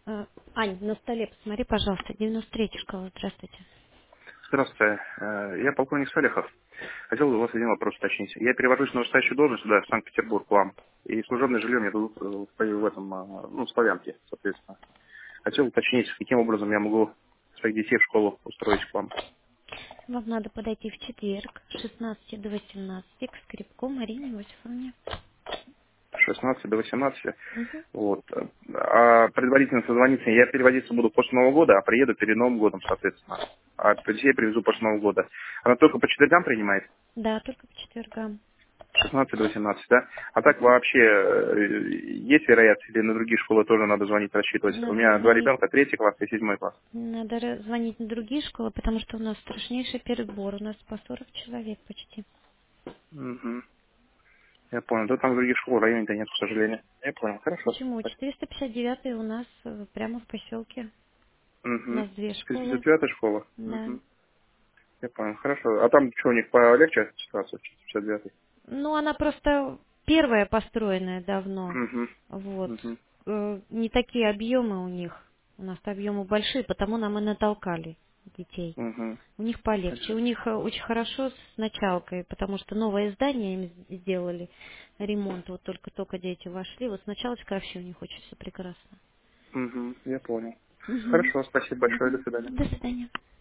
Ань, на столе посмотри, пожалуйста, 93-я школа, здравствуйте. Здравствуйте. Я полковник Салихов. Хотел у вас один вопрос уточнить. Я перевожусь на настоящую должность сюда, в Санкт-Петербург, к вам. И служебное жилье мне дадут в этом, ну, в Славянке, соответственно. Хотел уточнить, каким образом я могу своих детей в школу устроить к вам. Вам надо подойти в четверг с 16 до 18 к Скрипку Марине Иосифовне. С 16 до 18. Мгм. Вот. А предварительно созвониться я переводиться буду после Нового года, а приеду перед Новым годом, соответственно. А детей привезу после Нового года. Она только по четвергам принимает? Да, только по четвергам. 16 до 18, да? А так Мгм. вообще есть вероятность, или на другие школы тоже надо звонить, рассчитывать? У Надо меня два звонить, ребенка, третий класс и седьмой класс. звонить на другие школы, потому что у нас страшнейший перебор. У нас по 40 человек почти. Угу. Я понял. Да там других школ в районе-то нет, к сожалению. Я понял. Хорошо. Почему? 459 у нас прямо в поселке. У Угу. нас две школы. 59 школа. Да. Угу. Я понял. Хорошо. А там что, у них полегче ситуация? 59. Ну, она просто первая построенная давно. Угу. Вот. Угу. Не такие объемы у них. У нас объемы большие, потому нам и натолкали детей. Угу. У них полегче. У них очень хорошо с началкой, потому что новое здание им сделали, ремонт. Вот только-только дети вошли. Вот с началочкой вообще у них очень все прекрасно. Угу. Я понял. Мгм. Хорошо. Спасибо большое. До Мгм. свидания. До свидания.